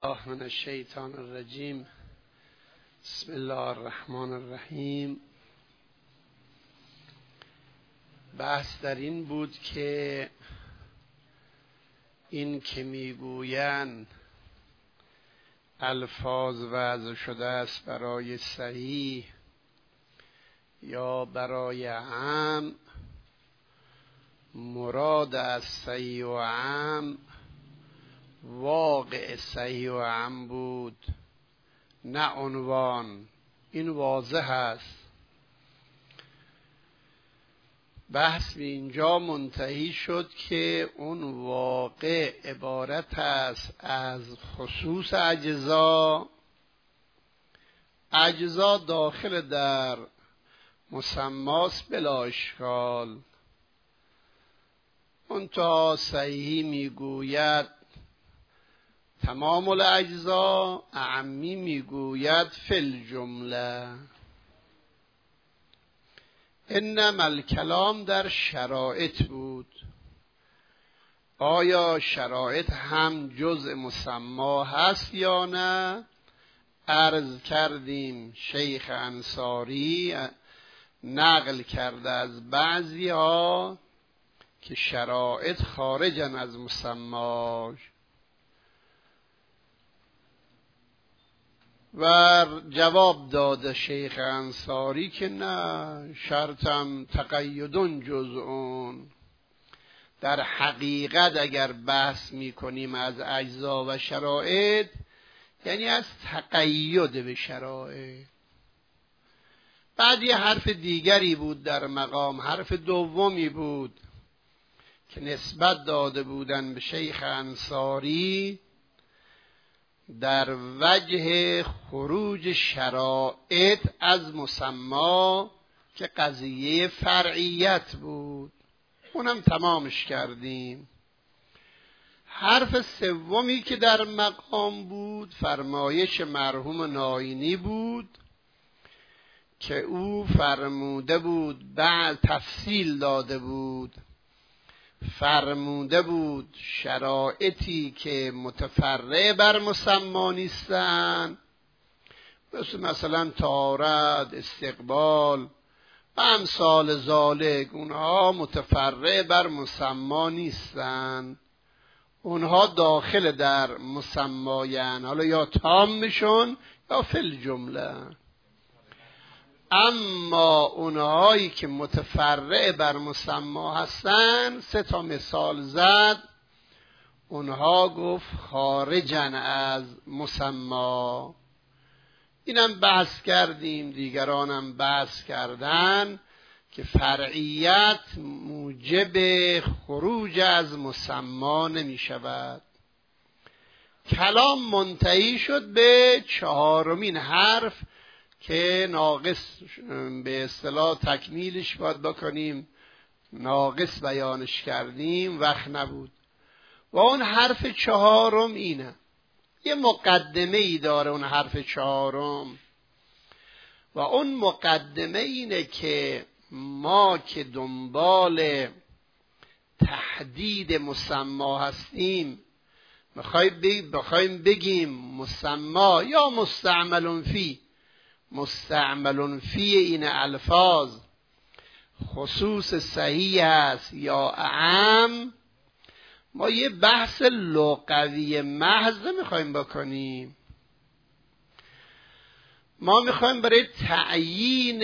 الله من الشیطان الرجیم. بسم الله الرحمن الرحیم. بحث در این بود که این که میگویند الفاظ وضع شده است برای صحیح یا برای عام، مراد از صحیح و عام واقع صحیح و عام بود، نه عنوان. این واضح است. بحث به اینجا منتهی شد که اون واقع عبارت است از خصوص اجزا. اجزا داخل در مسماست بلا اشکال. منتها صحیحی میگوید تمام الاجزا، اعمی میگوید فی الجمله. انما الکلام در شرایط بود. آیا شرایط هم جزء مسما هست یا نه؟ عرض کردیم شیخ انصاری نقل کرده از بعضی ها که شرایط خارجن از مسماش و جواب داده شیخ انصاری که نه، شرطم تقیدون جزءون. در حقیقت اگر بحث میکنیم از اجزا و شرایط، یعنی از تقید به شرایط. بعد یه حرف دیگری بود در مقام، حرف دومی بود که نسبت داده بودن به شیخ انصاری در وجه خروج شرایط از مسما که قضیه فرعیت بود. اونم تمامش کردیم. حرف سومی که در مقام بود فرمایش مرحوم ناینی بود که او فرموده بود، بعد تفصیل داده بود، فرموده بود شرایطی که متفرع بر مسما نیستن، مثلا طهارت، استقبال و امثال ذالک، اونها متفرع بر مسما نیستن، اونها داخل در مسمایان، حالا یا تامشون یا فی الجمله. اما اونهایی که متفرع بر مسما هستن، 3 مثال زد، اونها گفت خارجن از مسما. اینم بحث کردیم، دیگرانم بحث کردن که فرعیت موجب خروج از مسما نمی شود. کلام منتهی شد به 4مین حرف که ناقص به اصطلاح تکمیلش باید بکنیم، ناقص بیانش کردیم، وقت نبود. و اون حرف 4 اینه. یه مقدمه ای داره اون حرف 4، و اون مقدمه اینه که ما که دنبال تحدید مسما هستیم، بخوایم بگیم مسما یا مستعمل فی، مستعمل فی این الفاظ خصوص صحیح است یا اعم، ما یه بحث لغوی محض میخوایم بکنیم. ما میخوایم برای تعیین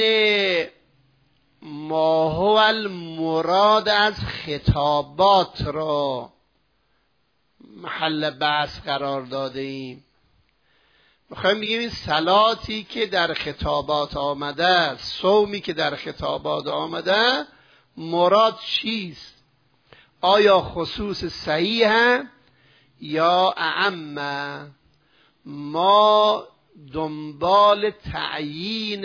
ما هو المراد از خطابات را محل بحث قرار داده ایم. میخوایم بگیم این صلاتی که در خطابات آمده، صومی که در خطابات آمده، مراد چیست؟ آیا خصوص صحیح یا اعم؟ ما دنبال تعیین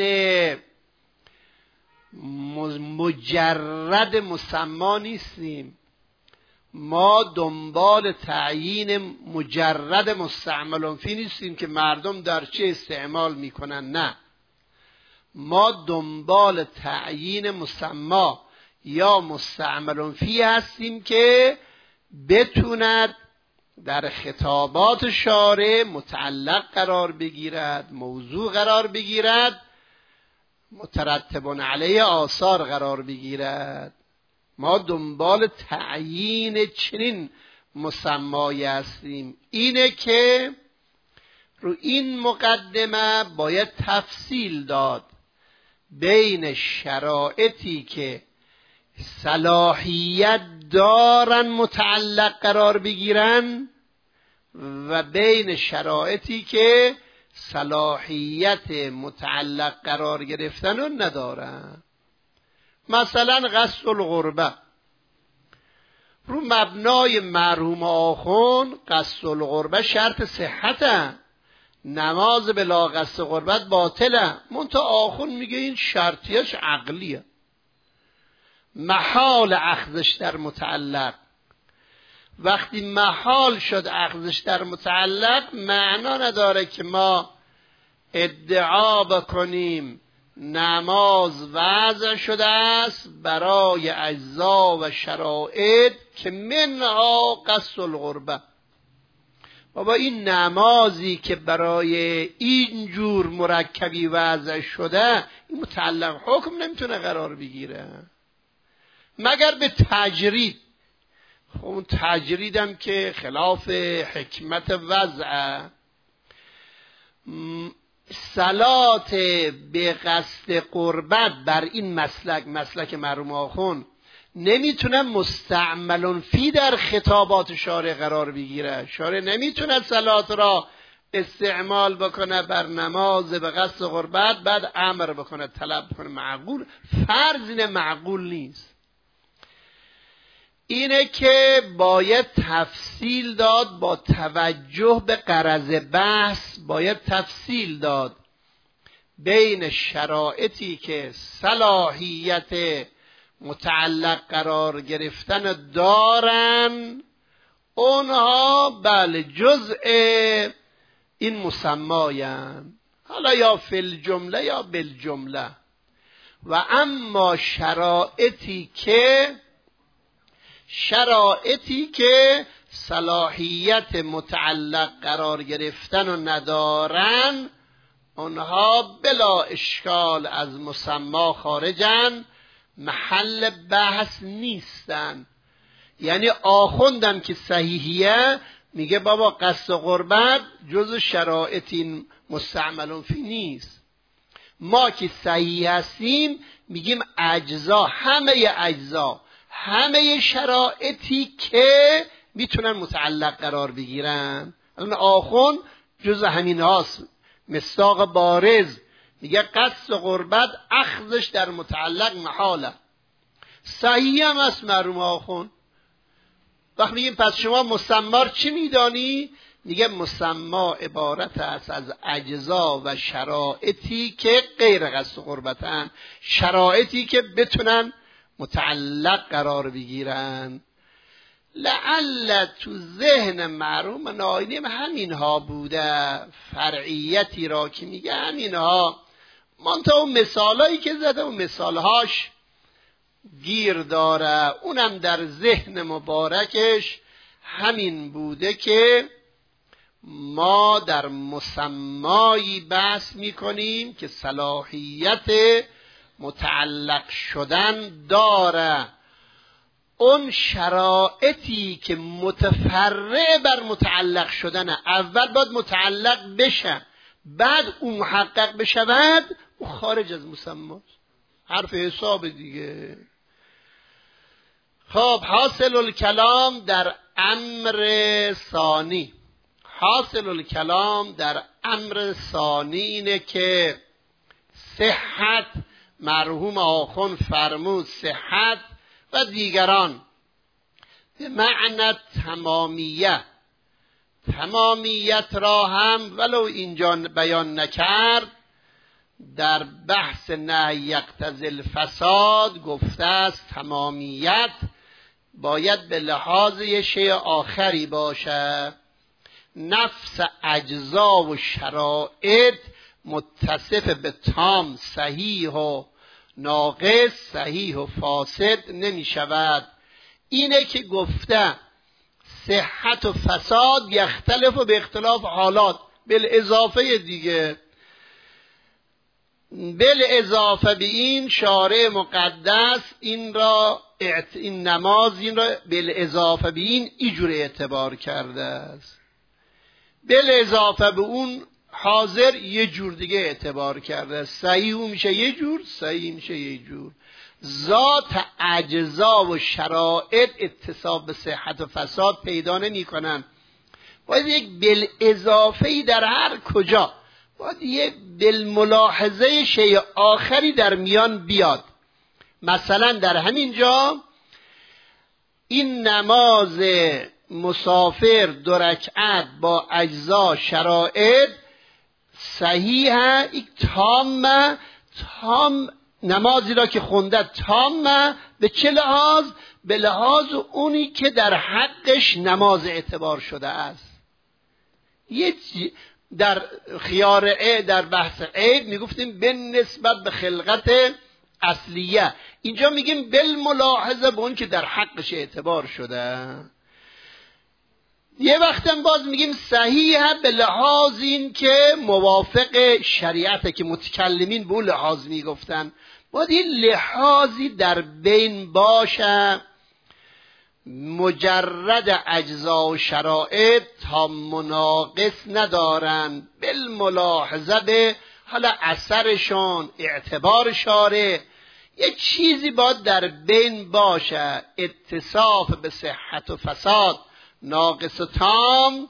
مجرد مسما نیستیم، ما دنبال تعیین مجرد مستعمل فی نیستیم که مردم در چه استعمال میکنن. نه، ما دنبال تعیین مسما یا مستعمل فی هستیم که بتوند در خطابات شارع متعلق قرار بگیرد، موضوع قرار بگیرد، مترتب علیه آثار قرار بگیرد. ما دنبال تعیین چنین مسمایی هستیم. اینه که رو این مقدمه باید تفصیل داد بین شرایطی که صلاحیت دارن متعلق قرار بگیرن و بین شرایطی که صلاحیت متعلق قرار گرفتن رو ندارن. مثلا قصد القربه رو مبنای مرحوم آخوند، قصد القربه شرط صحته، نماز بلا قصد قربت باطله. منتها آخوند میگه این شرطیش عقلیه، محال اخذش در متعلق. وقتی محال شد اخذش در متعلق، معنا نداره که ما ادعا بکنیم نماز وضع شده است برای اجزا و شرایط که منها قصد القربه. بابا این نمازی که برای این جور مرکبی وضع شده، این متعلق حکم نمیتونه قرار بگیره مگر به تجرید. خب اون تجریدم که خلاف حکمت وضعه. صلات به قصد قربت بر این مسلک مرحوم آخوند نمیتونه مستعمل فی در خطابات شارع قرار بگیره. شارع نمیتونه صلات را استعمال بکنه بر نماز به قصد قربت بعد امر بکنه طلب بکنه. معقول فرض اینه، معقول نیست. اینه که باید تفصیل داد، با توجه به غرض بحث باید تفصیل داد بین شرایطی که صلاحیت متعلق قرار گرفتن دارن، اونها بله جزء این مسمایان، حالا یا فی الجمله یا بالجمله. و اما شرایطی که صلاحیت متعلق قرار گرفتن و ندارن، اونها بلا اشکال از مسما خارجن، محل بحث نیستن. یعنی آخوندم که صحیحیه میگه بابا قصد قربت جز شرایطی مستعمل فی نیست. ما که صحیح هستیم میگیم اجزا، همه شرایطی که میتونن متعلق قرار بگیرن. الان آخوند جز همین هاست، مصداق بارز میگه قصد قربت اخذش در متعلق محاله. صحیح هم است مرحوم آخوند. وقتی میگیم پس شما مسمار چی میدانی؟ میگه مسما عبارت است از اجزا و شرایطی که غیر قصد قربتن، شرایطی که بتونن متعلق قرار بگیرن. لعل تو ذهن مرحوم ناینی همین ها بوده، فرعیتی را که میگه همین ها. منتها اون مثالایی که زده اون مثالهاش گیر داره. اونم در ذهن مبارکش همین بوده که ما در مسمایی بحث میکنیم که صلاحیت متعلق شدن داره. اون شرایطی که متفرع بر متعلق شدن، اول باید متعلق بشه، بعد اون محقق بشود، او خارج از مسماست. حرف حساب دیگه. خب حاصل الکلام در امر ثانی، اینه که صحت، مرحوم آخوند فرمود صحت و دیگران به معنی تمامیت را هم ولو اینجا بیان نکرد، در بحث نهی یقتضی الفساد گفته است تمامیت باید به لحاظ یه شیء آخری باشه. نفس اجزا و شرایط متصف به تام، صحیح و ناقص، صحیح و فاسد نمی شود. اینه که گفته صحت و فساد یختلف و به اختلاف حالات، بالاضافه دیگه، بالاضافه به این شارع مقدس این نماز این را بالاضافه به این اینجور اعتبار کرده است، بالاضافه به اون حاضر یه جور دیگه اعتبار کرده است. صحیح میشه یه جور، صحیح میشه یه جور. ذات اجزا و شرایط اتصاب به صحت و فساد پیدا نمی کنن. باید یک بالاضافه‌ای در هر کجا، باید یک بالملاحظه شیء آخری در میان بیاد. مثلا در همین جا این نماز مسافر 2 رکعت با اجزا شرایط صحیحه، یک تام نمازی را که خونده تامه. به چه لحاظ؟ به لحاظ اونی که در حقش نماز اعتبار شده است. در خیار در بحث عیب میگفتیم به نسبت به خلقت اصلیه، اینجا میگیم بالملاحظه به اون که در حقش اعتبار شده. یه وقتم باز میگیم صحیحه به لحاظ این که موافق شریعته، که متکلمین به اون لحاظ میگفتن. باید این لحاظی در بین باشه، مجرد اجزا و شرایط تا مناقص ندارن، بالملاحظه به حالا اثرشون، اعتبار شارع، یه چیزی باید در بین باشه، اتصاف به صحت و فساد، ناقص و تام،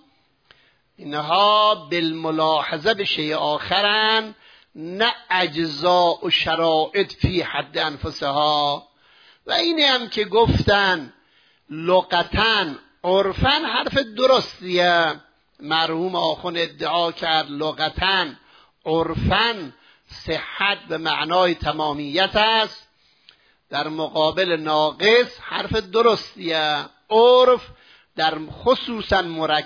اینها بالملاحظه به شیء آخرن، نه اجزا و شرایط فی حد انفسها. و اینه هم که گفتن لغتن عرفن حرف درستیه. مرحوم آخوند ادعا کرد لغتن عرفن صحت به معنای تمامیت است، در مقابل ناقص حرف درستیه. عرف در خصوصا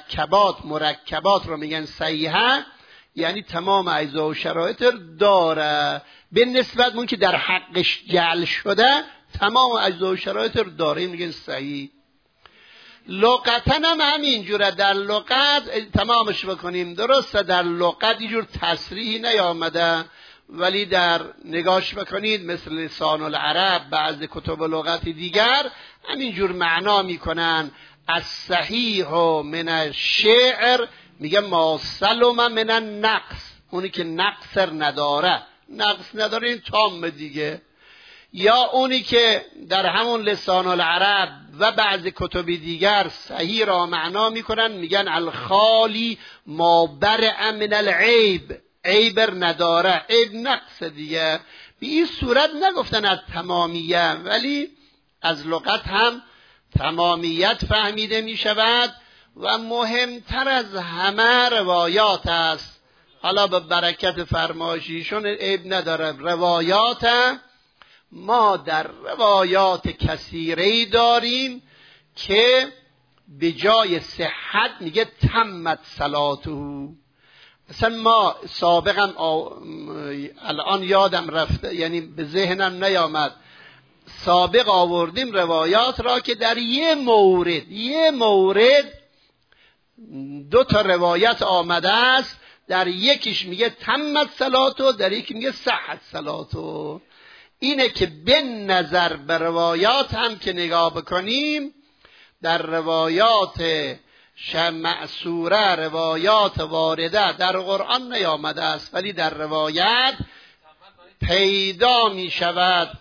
مرکبات رو میگن صحیحه، یعنی تمام اجزا و شرایط داره، به نسبت اون که در حقش جعل شده تمام اجزا و شرایط رو داره، میگن صحیح. لغتن هم همینجوره، در لغت تمامش بکنیم درسته، در لغت اینجور تصریحی نیامده، ولی در نگاش بکنید مثل لسان العرب، بعض کتب لغت دیگر همینجور معنا میکنن. از صحیح من الشعر میگه ما سلم من النقص، اونی که نقص نداره این تام دیگه. یا اونی که در همون لسان العرب و بعض کتب دیگر صحیح را معنا میکنن، میگن الخالی ما برع من العیب، عیب نداره، عیب نقص دیگه. به این صورت نگفتن از تمامیه، ولی از لغت هم تمامیت فهمیده می شود. و مهمتر از همه روایات است. حالا به برکت فرمایشیشون عیب نداره، روایات ما در روایات کثیری داریم که به جای صحت میگه تمت صلاته. مثلا ما سابقا الان یادم رفته، یعنی به ذهنم نیامد، سابق آوردیم روایات را که در یه مورد 2 تا روایت آمده است، در یکیش میگه تمت صلاتو، در یکی میگه صحت صلاتو. اینه که به نظر به روایات هم که نگاه بکنیم، در روایات معصوره، روایات وارده در قرآن نیامده است، ولی در روایت پیدا می شود.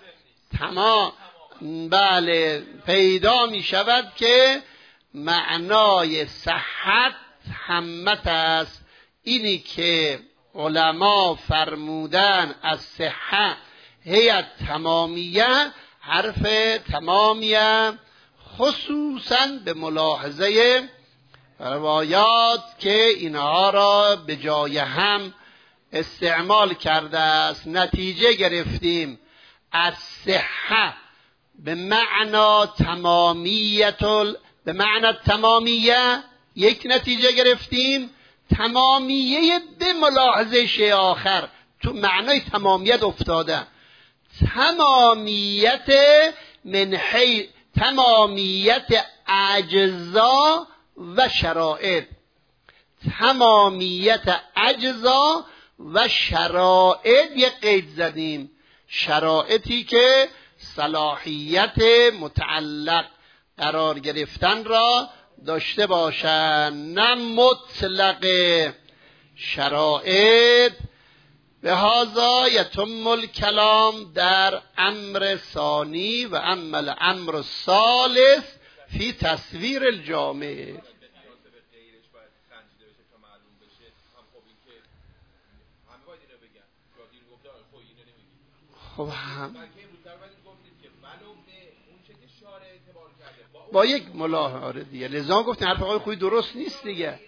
بله، پیدا می شود که معنای صحت همت است. اینی که علما فرمودن از صحت هی تمامیه، حرف تمامیه، خصوصا به ملاحظه روایات که اینها را به جای هم استعمال کرده است. نتیجه گرفتیم از صحت به معنی تمامیه یک نتیجه گرفتیم، تمامیه به ملاحظه شیء آخر تو معنای تمامیت افتاده. تمامیت تمامیت اجزا و شرایط. تمامیت اجزا و شرایط یک قید زدیم، شرایطی که صلاحیت متعلق قرار گرفتن را داشته باشند، نه مطلق شرایط. به هذا یتم الکلام در امر ثانی و اما امر الثالث فی تصویر الجامع. خب با یک ملاحظه دیگه، لذا گفتن حرف آقای خویی درست نیست دیگه.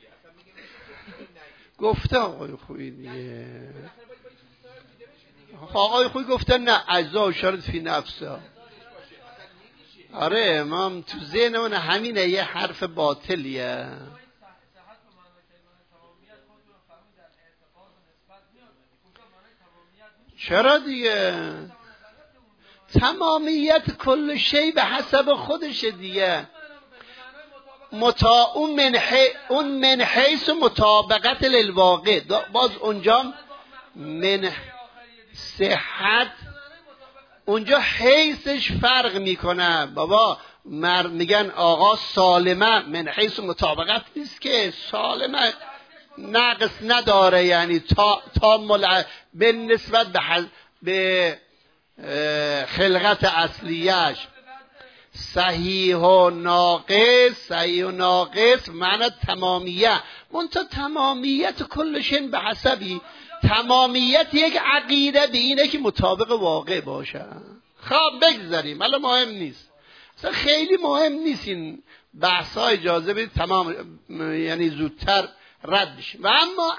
گفته آقای خویی دیگه، آقای خویی گفتن نه اجزا و شرط فی نفسه. آره امام تو ذهنمون همینه، یه حرف باطلیه. چرا دیگه؟ تمامیت کل شی به حسب خودشه دیگه. اون من حیث مطابقت للواقع، باز اونجا من صحت اونجا حیثش فرق میکنه. بابا میگن آقا سالمه، من حیث مطابقت نیست که سالمه نقص نداره، یعنی تا به نسبت به خلقت اصلیش. صحیح و ناقص معنی تمامیت، منتها تمامیت کلشن به حسبی. تمامیت یک عقیده به اینه که مطابق واقع باشه. خب بگذاریم، حالا مهم نیست، اصلا خیلی مهم نیست این بحثا، اجازه بدید تمام یعنی زودتر رد بشیم. و اما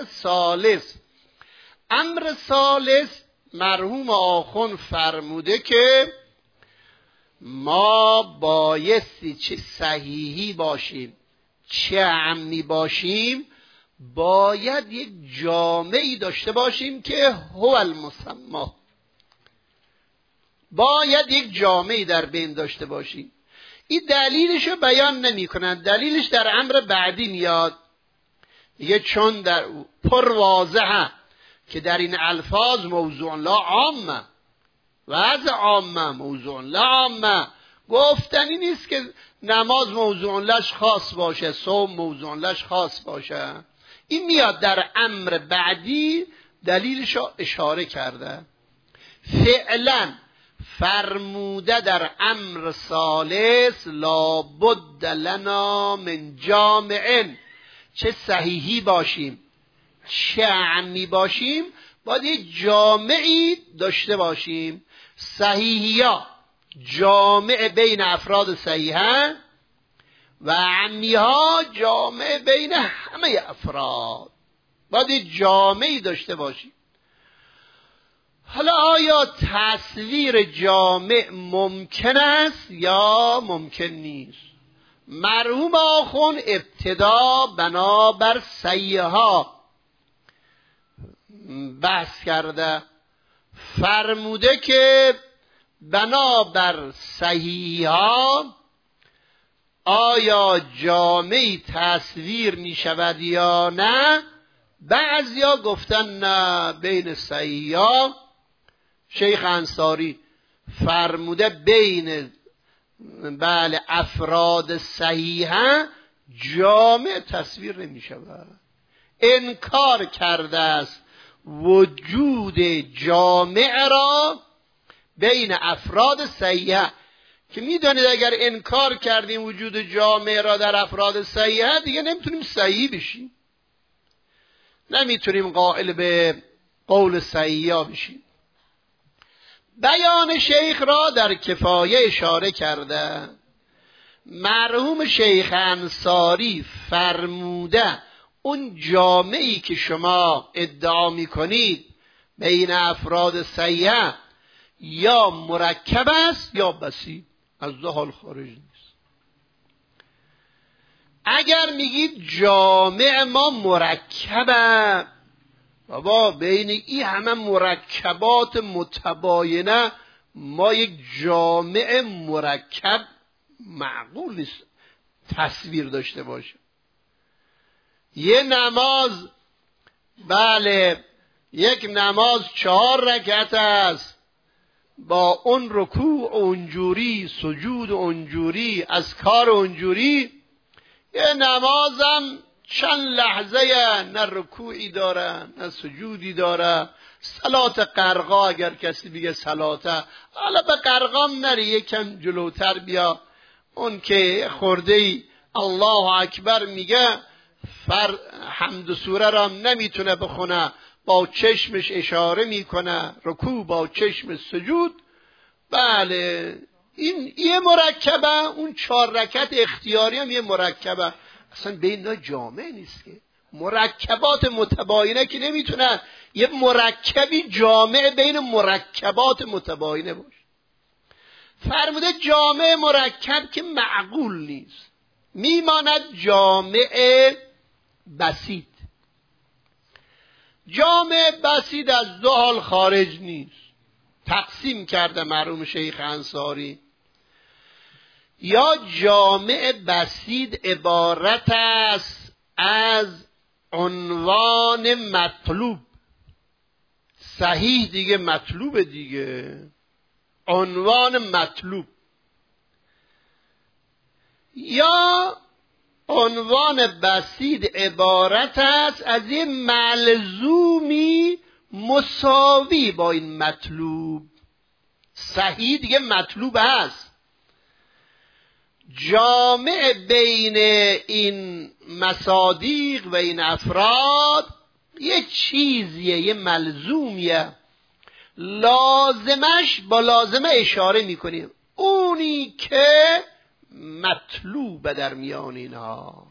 امر ثالث مرحوم آخوند فرموده که ما بایستی چه صحیحی باشیم چه عمی باشیم، باید یک جامعی داشته باشیم که هو المسمی، باید یک جامعی در بین داشته باشیم. این دلیلشو بیان نمی کنند، دلیلش در امر بعدی میاد. دیگه چون در پر واضحه که در این الفاظ موضوع لا عامه، وضع عامه موضوع لا عامه، گفتنی نیست که نماز موضوع لش خاص باشه، صوم موضوع لش خاص باشه. این میاد در امر بعدی، دلیلشو اشاره کرده. فعلا فرموده در امر ثالث لا بد لنا من جامع، چه صحیحی باشیم چه عمی باشیم باید یک جامعی داشته باشیم. صحیحیا جامع بین افراد صحیحه و عمیها جامع بین همه افراد، باید یک جامعی داشته باشیم. حالا آیا تصویر جامع ممکن است یا ممکن نیست؟ مرحوم آخوند ابتدا بنابر صحیحها بحث کرده، فرموده که بنابر صحیحها آیا جامعی تصویر می شود یا نه؟ بعضیا گفتن نه، بین صحیحها شیخ انصاری فرموده بین بله افراد صحیحه جامع تصویر نمی شود. انکار کرده است وجود جامع را بین افراد صحیحه، که میدانید اگر انکار کردیم وجود جامع را در افراد صحیحه دیگه نمیتونیم صحیح بشیم، نمیتونیم قائل به قول صحیحه بشیم. بیان شیخ را در کفایه اشاره کرده. مرحوم شیخ انصاری فرموده اون جامعی که شما ادعا میکنید بین افراد صحیحه یا مرکب است یا بسیط، از دو حال خارج نیست. اگر میگید جامع ما مرکبه، بابا بین این همه مرکبات متباینه ما یک جامع مرکب معقول نیست. تصویر داشته باشه. یه نماز، بله یک نماز 4 رکعت است، با اون رکوع اونجوری، سجود اونجوری، اذکار اونجوری. یه نمازم چند لحظه نه رکوعی داره نه سجودی داره. صلات قرقا اگر کسی بگه صلاته، حالا به قرقام نری، یکم جلوتر بیا. اون که خورده الله اکبر میگه حمد سوره را نمیتونه بخونه، با چشمش اشاره میکنه، رکوع با چشم سجود. بله این یه مرکبه. اون 4 رکعت اختیاری هم یه مرکبه. اصلا بین جامع نیست که مرکبات متباینه که نمیتونن یه مرکبی جامع بین مرکبات متباینه باشه. فرموده جامع مرکب که معقول نیست، میماند جامع بسیط. جامع بسیط از 2 حال خارج نیست. تقسیم کرده مرحوم شیخ انصاری. یا جامع بسیط عبارت است از عنوان مطلوب، صحیح دیگه مطلوب دیگه، عنوان مطلوب. یا عنوان بسیط عبارت است از یه ملزومی مساوی با این مطلوب. صحیح دیگه مطلوب هست. جامع بین این مصادیق و این افراد یه چیزیه، یه ملزومیه، لازمش با لازمه اشاره میکنیم، اونی که مطلوب در میان اینها.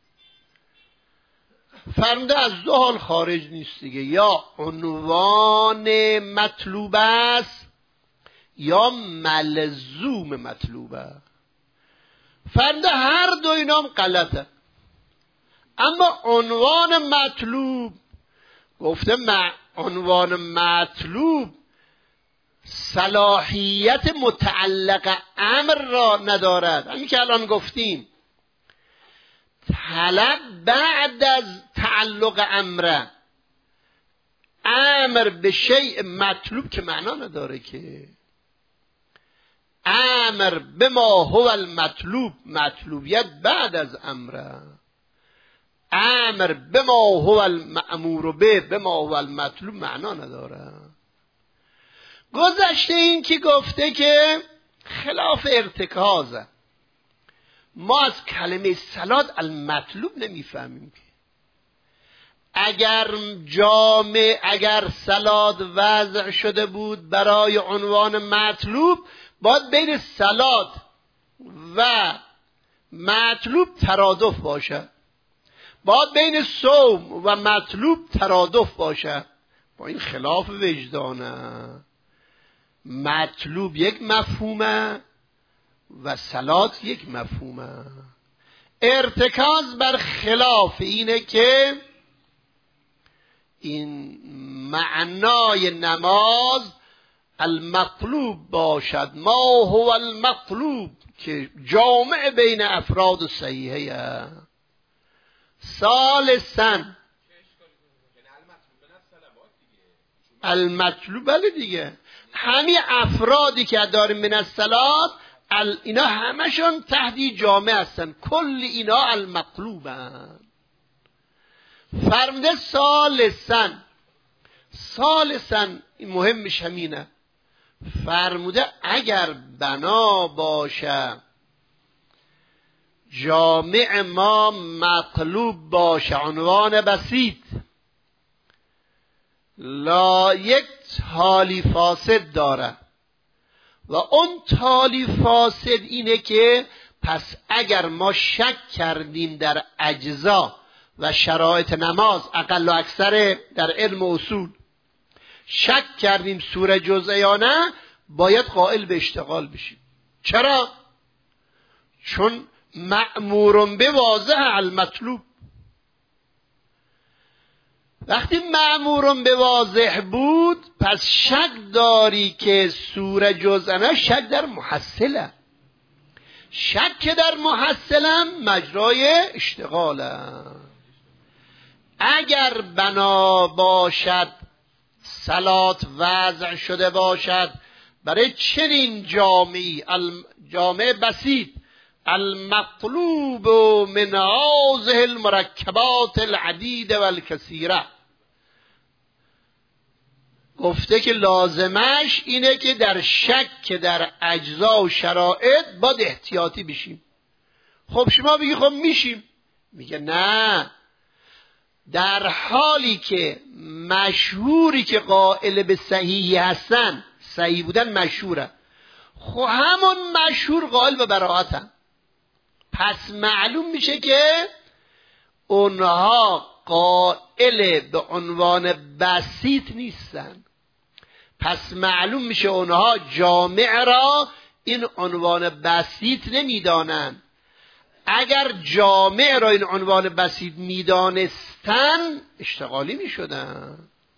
فرموده از 2 حال خارج نیست دیگه، یا عنوان مطلوب است یا ملزوم مطلوبه. فرموده هر 2 اینا هم غلطه. اما عنوان مطلوب، گفته عنوان مطلوب صلاحیت متعلق امر را ندارد. همین که الان گفتیم طلب بعد از تعلق امر به شیء مطلوب که معنا نداره که. امر به ما هو المطلوب، مطلوبیت بعد از امر به ما هو المأمور به ما هو المطلوب معنا نداره. گذشته این که گفته که خلاف ارتکازه. ما از کلمه صلات المطلوب نمیفهمیم که اگر صلات وضع شده بود برای عنوان مطلوب، باید بین صلات و مطلوب ترادف باشه، باید بین صوم و مطلوب ترادف باشه. با این خلاف وجدانه. مطلوب یک مفهومه و صلات یک مفهومه. ارتکاز بر خلاف اینه که این معنای نماز المطلوب باشد، ما هو المطلوب، که جامع بین افراد صحیحه. ثالثاً المطلوب، بله دیگه، همین افرادی که داریم من الصلات اینا همشون تحت جامع هستن، کل اینا المطلوبن. فرموده ثالثاً این مهمش همینه. فرموده اگر بنا باشه جامع ما مطلوب باشه، عنوان بسیط، لا یک تالی فاسد داره و اون تالی فاسد اینه که پس اگر ما شک کردیم در اجزا و شرایط نماز، اقل و اکثر در علم اصول شک کردیم سوره جزء یا نه، باید قائل به اشتغال بشیم. چرا؟ چون مأمور به واضح المطلوب. وقتی مأمور به واضح بود، پس شک داری که سوره جزء نه، شک در محصله، شک در محصلم مجرای اشتغالم. اگر بنا باشد صلات وضع شده باشد برای چنین جامعی، جامعه بسیط، المطلوب من هذه المرکبات العدید و الکثیره، گفته که لازمش اینه که در شک در اجزا و شرایط باید احتیاطی بشیم. خب شما بگی خب میشیم، میگه نه، در حالی که مشهوری که قائل به صحیحی هستن، صحیح بودن مشهوره، خب همون مشهور قائل به براءتن، پس معلوم میشه که اونها قائل به عنوان بسیط نیستن. پس معلوم میشه اونها جامع را این عنوان بسیط نمیدانن. اگر جامع را این عنوان بسیط میدانستن اشتغالی میشدن.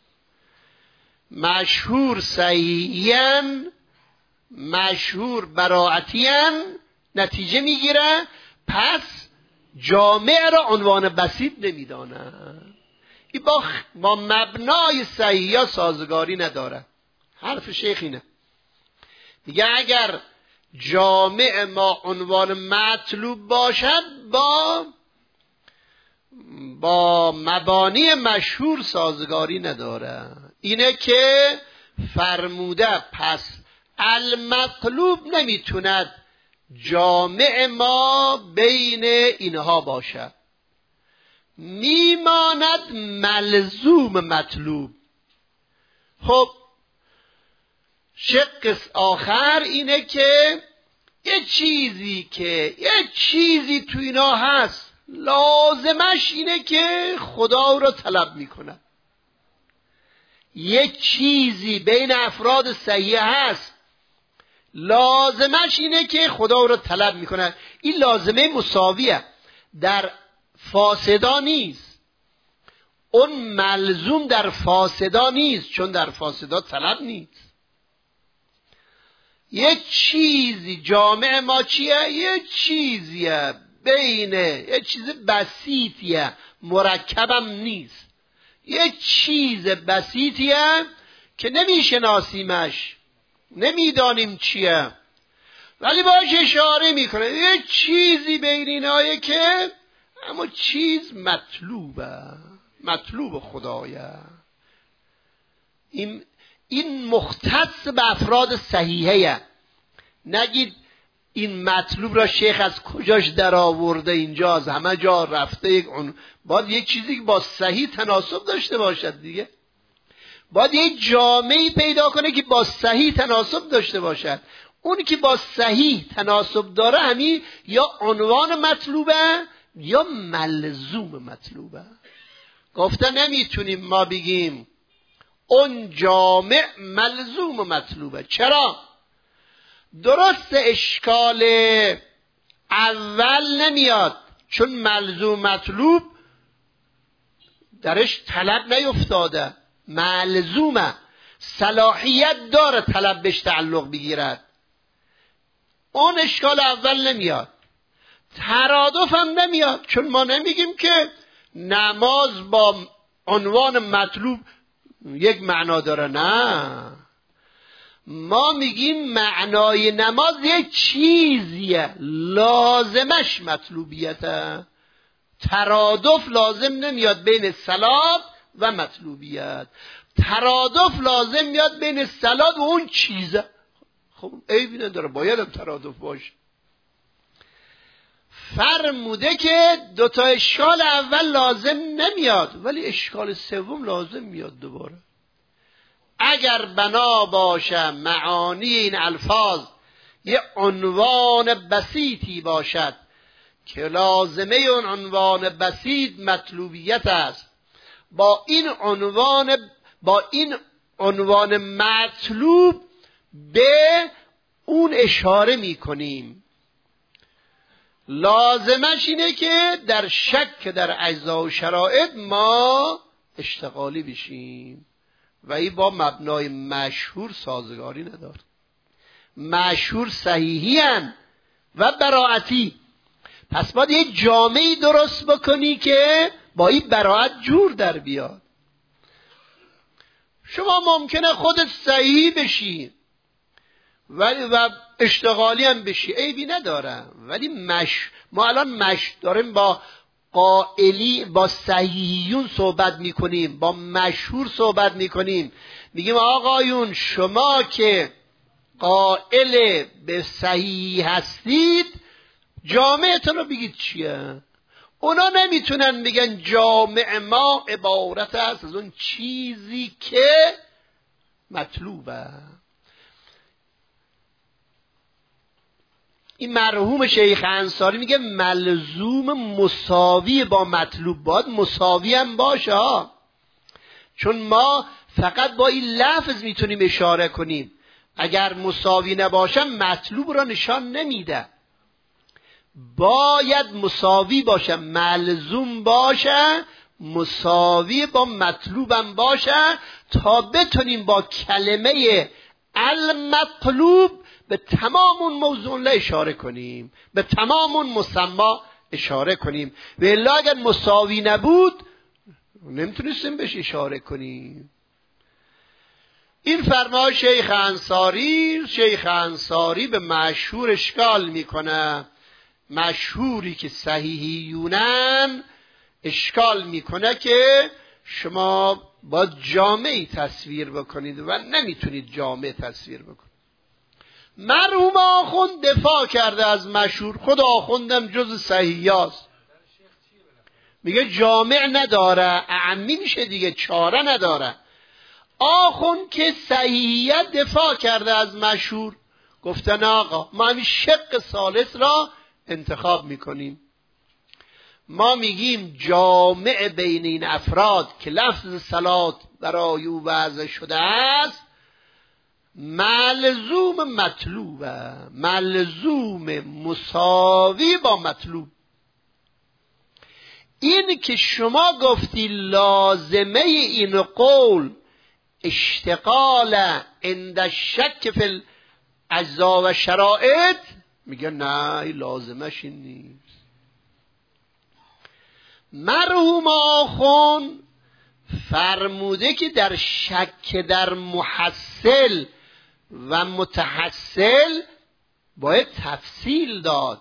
مشهور صحیحین، مشهور براعتین، نتیجه میگیره پس جامع را عنوان بسیط نمیدانن. این با مبنای صحیحی سازگاری نداره. حرف شیخ اینه، میگه اگر جامع ما عنوان مطلوب باشد با مبانی مشهور سازگاری نداره. اینه که فرموده پس المطلوب نمیتوند جامع ما بین اینها باشد، میماند ملزوم مطلوب. خب شق آخر اینه که یه چیزی تو اینا هست لازمش اینه که خدا رو طلب میکنه. یه چیزی بین افراد صحیح هست لازمش اینه که خدا رو طلب میکنه. این لازمه مساویه، در فاسدا نیست. اون ملزوم در فاسدا نیست، چون در فاسدا طلب نیست. یه چیزی جامع ما چیه؟ یه چیزیه بینه، یه چیز بسیطیه، مرکبم نیست. یه چیز بسیطیه که نمیشناسیمش، نمیدانیم چیه، ولی باش اشاره میکنه یه چیزی بین اینایه که اما چیز مطلوبه، مطلوب خدایه. این مختص به افراد صحیحه. نگید این مطلوب را شیخ از کجاش در آورده، اینجا از همه جا رفته. باید یک چیزی که با صحیح تناسب داشته باشد دیگه. باید یک جامعی پیدا کنه که با صحیح تناسب داشته باشد. اونی که با صحیح تناسب داره همین یا عنوان مطلوبه یا ملزوم مطلوبه. گفته نمیتونیم ما بگیم اون جامع ملزوم مطلوبه. چرا؟ درست اشکال اول نمیاد، چون ملزوم مطلوب درش طلب نیفتاده، ملزومه، صلاحیت داره طلب بهش تعلق بگیرد. اون اشکال اول نمیاد. ترادف هم نمیاد، چون ما نمیگیم که نماز با عنوان مطلوب یک معنا داره. نه، ما میگیم معنای نماز یک چیزیه، لازمش مطلوبیته. ترادف لازم نمیاد بین صلات و مطلوبیت، ترادف لازم میاد بین صلات و اون چیزه. خب عیبی نداره، باید هم ترادف باشه. فرموده که دوتا اشکال اول لازم نمیاد، ولی اشکال سوم لازم میاد دوباره. اگر بنا باشه معانی این الفاظ یه عنوان بسیطی باشد که لازمه اون عنوان بسیط مطلوبیت است، با این عنوان مطلوب به اون اشاره می کنیم. لازمش اینه که در شک در اجزا و شرایط ما اشتغالی بشیم و این با مبنای مشهور سازگاری نداره. مشهور صحیحی هن، و براعتی. پس باید یه جامعی درست بکنی که با این براعت جور در بیاد. شما ممکنه خودت صحیح بشی و اشتغالی هم بشی، عیبی نداره، ولی ما الان داریم با با صحیحیون صحبت میکنیم، با مشهور صحبت میکنیم، میگیم آقایون شما که قائل به صحیح هستید جامعتون رو بگید چیه. اونا نمیتونن بگن جامع ما عبارت است از اون چیزی که مطلوبه. این مرحوم شیخ انصاری میگه ملزوم مساوی با مطلوب، باید مساوی هم باشه ها. چون ما فقط با این لفظ میتونیم اشاره کنیم، اگر مساوی نباشه مطلوب را نشان نمیده. باید مساوی باشه، ملزوم باشه، مساوی با مطلوبم باشه تا بتونیم با کلمه المطلوب به تمام اون موضوع اشاره کنیم، به تمام اون مسما اشاره کنیم. و الا اگر مساوی نبود نمیتونستیم بهش اشاره کنیم. این فرمای شیخ انصاری به مشهور اشکال میکنه. مشهوری که صحیحیونن اشکال میکنه که شما با جامعی تصویر بکنید و نمیتونید جامع تصویر بکنید. مرحوم آخوند دفاع کرده از مشهور، خود آخوندم جز صحیحیاست، میگه جامع نداره، اعمی میشه دیگه، چاره نداره. آخوند که صحیحیت دفاع کرده از مشهور، گفتن آقا ما همین شق ثالث را انتخاب میکنیم. ما میگیم جامع بین این افراد که لفظ صلات برای او وضع شده است ملزوم مطلوبه، ملزوم مساوی با مطلوب. این که شما گفتی لازمه این قول اشتغال عند الشک فی الاجزاء و شرائط، میگه نه لازمش این نیست. مرحوم آخوند فرموده که در شک در محصل و متحصل باید تفصیل داد.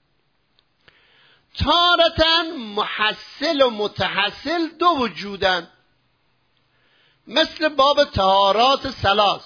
تارتاً محصل و متحصل دو وجودن، مثل باب طهارات ثلاث.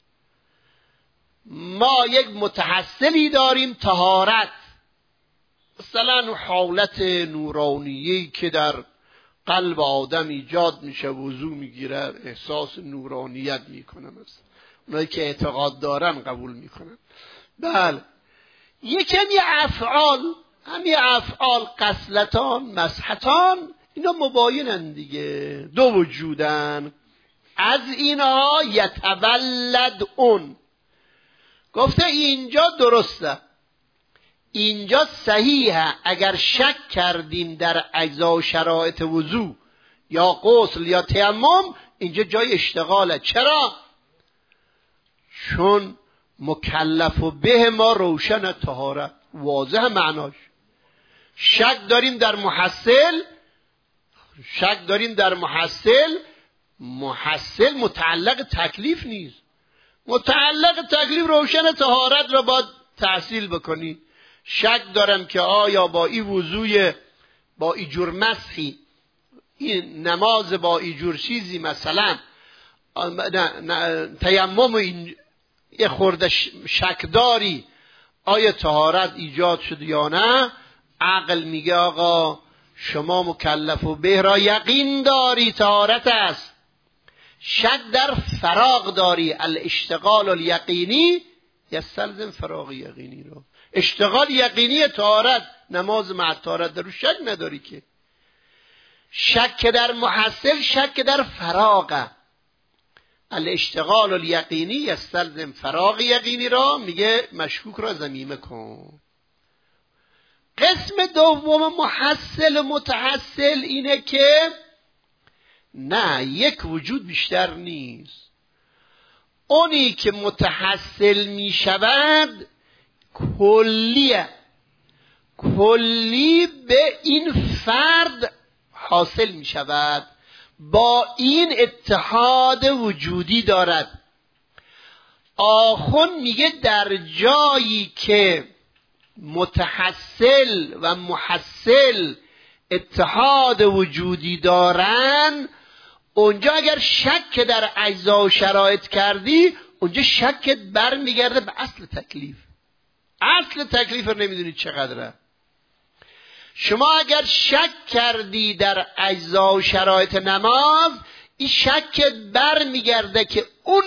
ما یک متحصلی داریم طهارت، مثلا حالت نورانیه‌ای که در قلب آدم ایجاد میشه، وضو میگیره احساس نورانیت میکنه، مثلا اونایی که اعتقاد دارن قبول میکنن. بله یکی همین افعال قسلتان مسحتان اینا مباینن دیگه، دو وجودن. از اینها یتولد اون، گفته اینجا درسته، اینجا صحیحه. اگر شک کردیم در اجزا و شرایط وضو یا غسل یا تیمم اینجا جای اشتغاله. چرا؟ چون مکلف و به ما روشن طهارت، واضح معناش. شک داریم در محصل، محصل متعلق تکلیف نیست. متعلق تکلیف روشن طهارت را باید تحصیل بکنی. شک دارم که آیا با این وضوی با این جور مسحی، این نماز با این جور چیزی، مثلا تیمم این یه خورده شک داری آیا طهارت ایجاد شد یا نه؟ عقل میگه آقا شما مکلف و به را یقین داری طهارت است. شک در فراغ داری، الاشتغال الیقینی یستلزم فراغ یقینی رو. اشتغال یقینی طهارت، نماز مع طهارت در رو شک نداری که. شک در محصل شک در فراغه، الاشتغال الیقینی یستلزم فراغ یقینی را میگه مشکوک را ضمیمه کن. قسم دوم محصل متحصل اینه که نه یک وجود بیشتر نیست. اونی که متحصل می شود کلیه، کلی به این فرد حاصل می شود، با این اتحاد وجودی دارد. آخوند میگه در جایی که متحصل و محصل اتحاد وجودی دارن، اونجا اگر شک در اجزا و شرایط کردی، اونجا شکت برمیگرده به اصل تکلیف. اصل تکلیف رو نمیدونید چقدره. شما اگر شک کردی در اجزا و شرایط نماز، این شکت برمیگرده که اون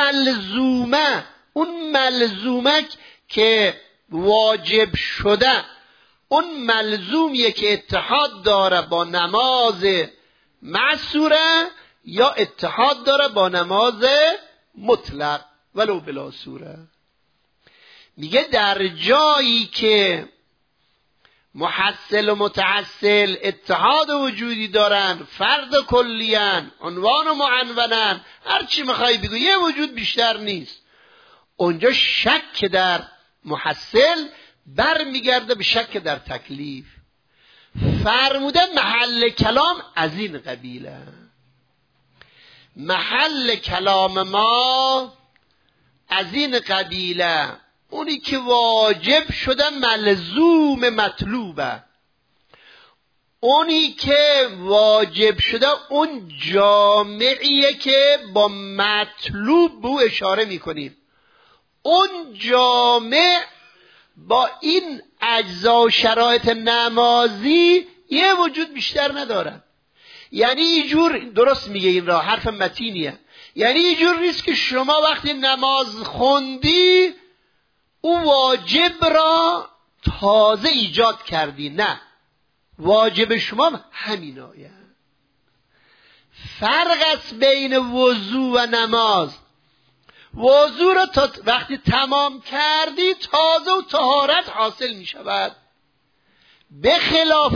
ملزومه که واجب شده، اون ملزومیه که اتحاد داره با نماز معصوره یا اتحاد داره با نماز مطلق ولو بلا سوره. میگه در جایی که محصل و متحصل اتحاد وجودی دارن، فرد کلیان، عنوان و معنونن، هر چی میخوای بگو، یه وجود بیشتر نیست، اونجا شک در محصل برمیگرده به شک در تکلیف. فرموده محل کلام از این قبیله. محل کلام ما از این قبیله، اونی که واجب شده ملزوم مطلوبه، اونی که واجب شده اون جامعیه که با مطلوب به اشاره میکنیم. اون جامع با این اجزا و شرایط نمازی یه وجود بیشتر نداره. یعنی اینجور درست میگه، این را حرف متینیه، یعنی اینجور نیست که شما وقتی نماز خوندی او واجب را تازه ایجاد کردی، نه، واجب شما همینایه. فرق است بین وضو و نماز. وضو را تا وقتی تمام کردی تازه و طهارت حاصل می شود، به خلاف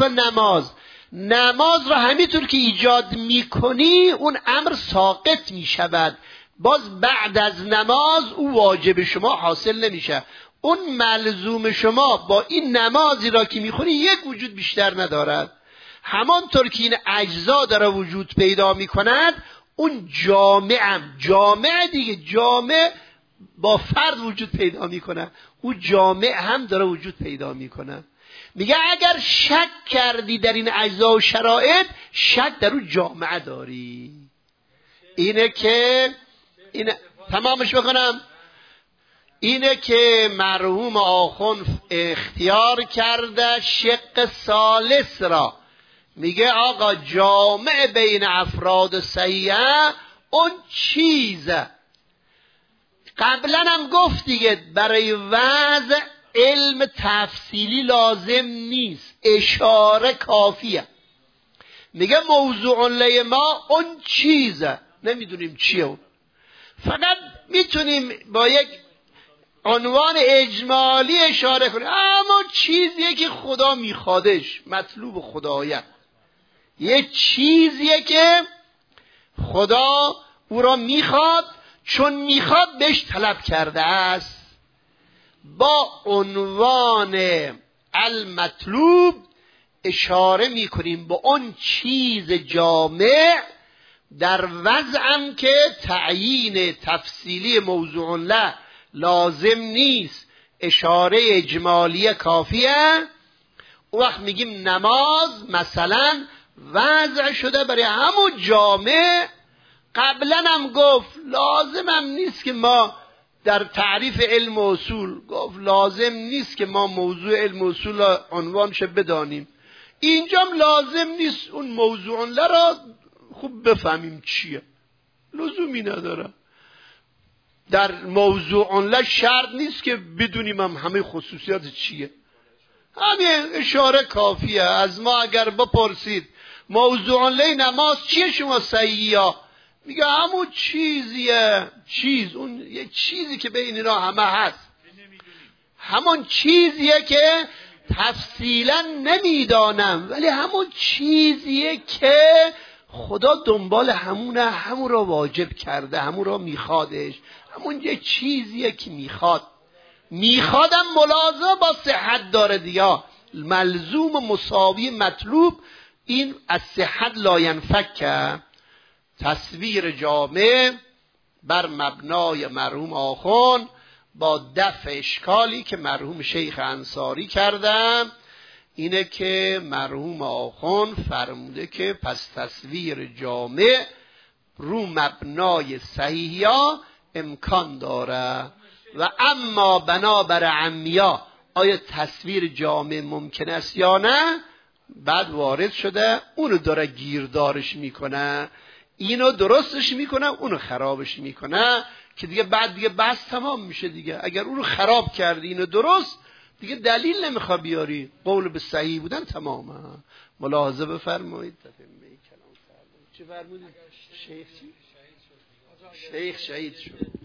نماز را همینطور که ایجاد می کنی اون امر ساقط می شود، باز بعد از نماز او واجب شما حاصل نمیشه. اون ملزوم شما با این نمازی را که میخونی یک وجود بیشتر ندارد. همانطور که این اجزا داره وجود پیدا میکند، اون جامع دیگه، جامع با فرد وجود پیدا میکنه، اون جامع هم داره وجود پیدا میکنه. میگه اگر شک کردی در این اجزا و شرایط، شک در اون جامعه داری. اینه که تمامش بکنم، اینه که مرحوم آخوند اختیار کرده شق ثالث را. میگه آقا جامع بین افراد صحیحه اون چیزه. قبلا هم گفت دیگه برای وضع علم تفصیلی لازم نیست، اشاره کافیه. میگه موضوع لی ما اون چیزه، نمیدونیم چیه، فقط میتونیم با یک عنوان اجمالی اشاره کنیم، اما چیزیه که خدا میخوادش، مطلوب خدایه، یه چیزیه که خدا او را میخواد، چون میخواد بهش طلب کرده است. با عنوان المطلوب اشاره میکنیم به اون چیز جامع، در وضعم که تعیین تفصیلی موضوع له لازم نیست، اشاره اجمالی کافیه. اون وقت میگیم نماز مثلا وضع شده برای همون جامع. قبلا هم گفت لازم هم نیست که ما در تعریف علم و اصول گفت لازم نیست که ما موضوع علم و اصول را عنوانش بدانیم. اینجام لازم نیست اون موضوع را خوب بفهمیم چیه، لزومی نداره. در موضوع شرط نیست که بدونیم هم همه خصوصیات چیه، همین اشاره کافیه. از ما اگر بپرسید موضوع نماز چیه شما صحیحه، میگه همون چیزیه، اون یه چیزی که بین اینا همه هست، همون چیزیه که تفصیلا نمیدانم، ولی همون چیزیه که خدا دنبال همون را واجب کرده، همون را میخوادش، همون یه چیزیه که میخواد. میخوادم ملاحظه با صحت داره دیگه، ملزوم مساوی مطلوب این از صحت لاینفک. تصویر جامع بر مبنای مرحوم آخوند با دفع اشکالی که مرحوم شیخ انصاری کردم اینه که مرحوم آخوند فرموده که پس تصویر جامع رو مبنای صحیحیا امکان داره و اما بنابر عمیا آیا تصویر جامع ممکن است یا نه، بعد وارد شده اونو داره گیردارش میکنه، اینو درستش میکنه اونو خرابش میکنه، که دیگه بعد دیگه بحث تمام میشه دیگه. اگر اونو خراب کردی اینو درست، دیگه دلیل نمیخوا بیاری، قول به صحیح بودن تمامه. ملاحظه بفرمایید. چی فرمودید؟ شیخ شهید شد.